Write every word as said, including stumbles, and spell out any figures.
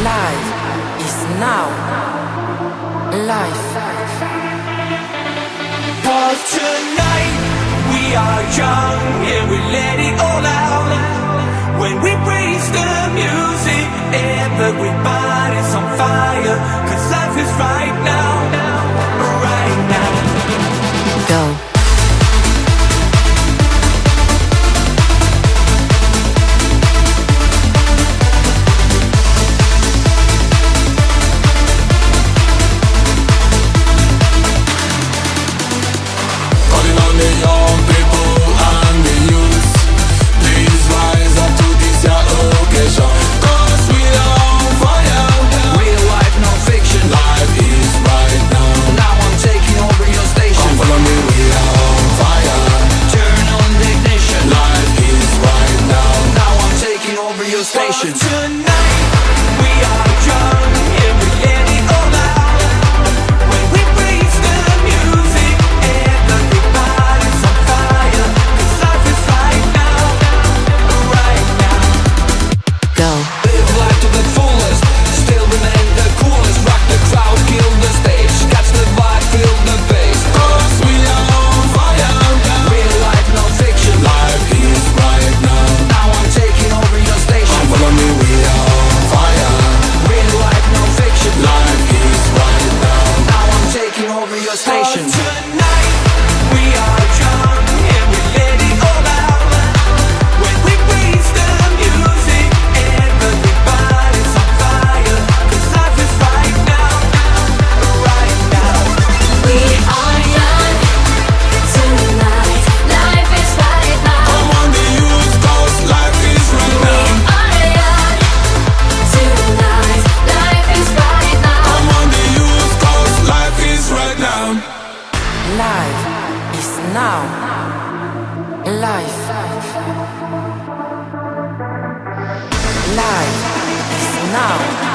Life is now. Life. Cause tonight we are young and we let it all out. When we raise the music, everybody's on fire. Cause life is right now, right now. Go. The young people and the youth, please rise up to this your occasion. Cause we are on fire. Real life, no fiction. Life is right now. Now I'm taking over your station. Come follow me, we are on fire. Turn on the ignition. Life is right now. Now I'm taking over your station. Cause tonight we are young and we let it all out. When we raise the music, everybody's on fire. Cause life is right now, right now. Go. Live life to the fullest, still remain the coolest. Rock the crowd, kill the stage, catch the vibe, feel the bass. Cause we are on fire. Real life, no fiction. Life is right now. Now I'm taking over your station. Come follow me, we are on fire. Real life, no fiction. Life is right now. Now I'm taking over your station. Tonight we are young and we let it all out. When we raise the music, everybody's on fire. Cause life is right now, right now. We are young tonight. Life is right now. Come on the youth, cause life is right We now. are young tonight. Life is right now. Come on the youth, cause life is right now. Life is now. Life. Life is now.